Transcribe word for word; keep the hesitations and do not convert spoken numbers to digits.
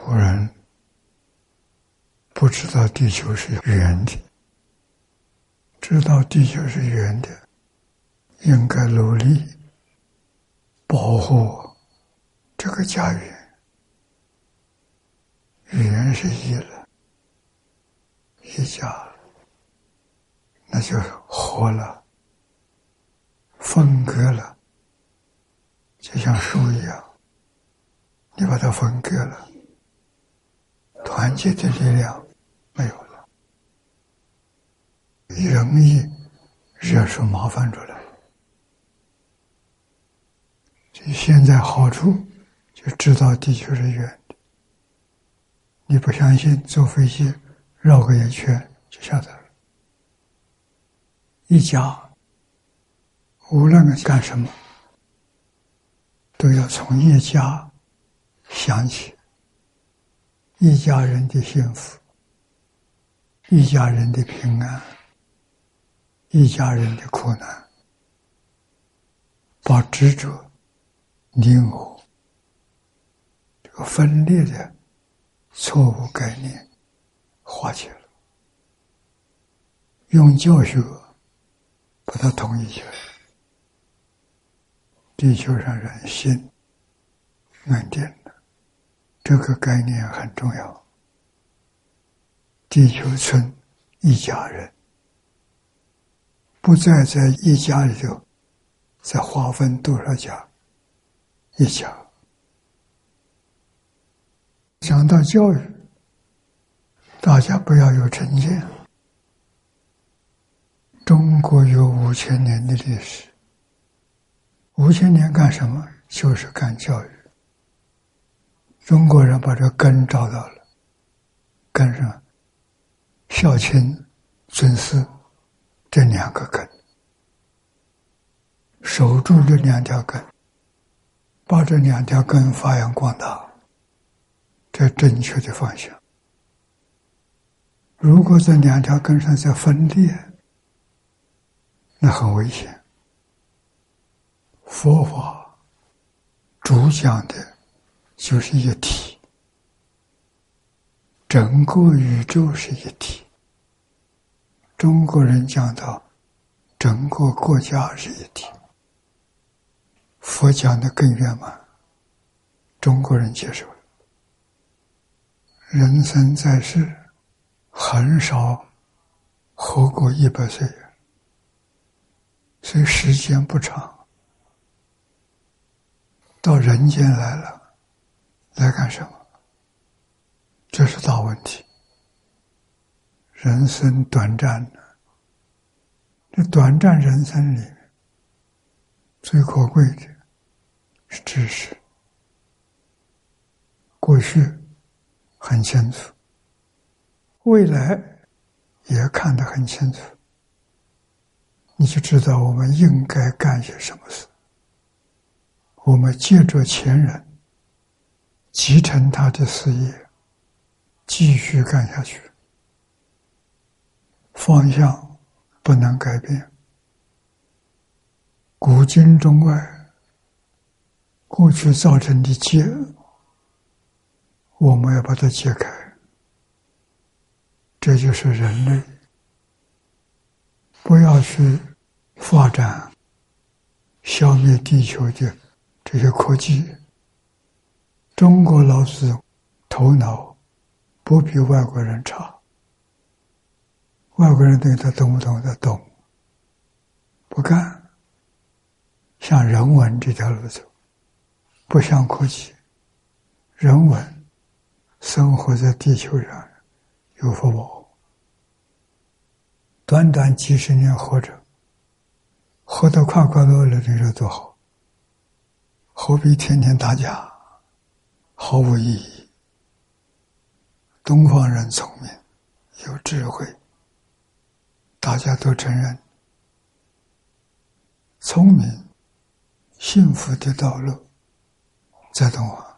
古人不知道地球是圆的，知道地球是圆的，应该努力保护这个家园。圆是一了，一家了，那就活了，分割了，就像树一样，你把它分割了，团结的力量没有了，容易惹出麻烦出来。所以现在好处就知道地球是圆的，你不相信，坐飞机绕个一圈就晓得了。一家无论干什么，都要从一家想起，一家人的幸福，一家人的平安，一家人的苦难，把执着、你我这个分裂的错误概念化解了，用教学把它统一起来。地球上人心安定了，这个概念很重要。地球村一家人，不再在一家里头再划分多少家，一家。讲到教育，大家不要有成见。中国有五千年的历史，五千年干什么？就是干教育。中国人把这根找到了，根上孝亲、尊师这两个根，守住这两条根，把这两条根发扬光大，这正确的方向。如果这两条根上再分裂，那很危险。佛法主讲的就是一体，整个宇宙是一体。中国人讲到整个国家是一体，佛讲的更圆满，中国人接受了。人生在世，很少活过一百岁，所以时间不长。到人间来了，来干什么？这是大问题。人生短暂的，这短暂人生里面，最可贵的是知识。过去很清楚，未来也看得很清楚，你就知道我们应该干些什么事。我们借着前人继承他的事业，继续干下去，方向不能改变。古今中外过去造成的结，我们要把它解开。这就是人类不要去发展消灭地球的这些科技。中国老子头脑不比外国人差，外国人对他懂不懂？他懂，不干，向人文这条路走，不向科技。人文生活在地球上有福报，短短几十年活着，活得快快乐乐的人多好，何必天天打架，毫无意义。东方人聪明有智慧，大家都承认，聪明幸福的道路在东方。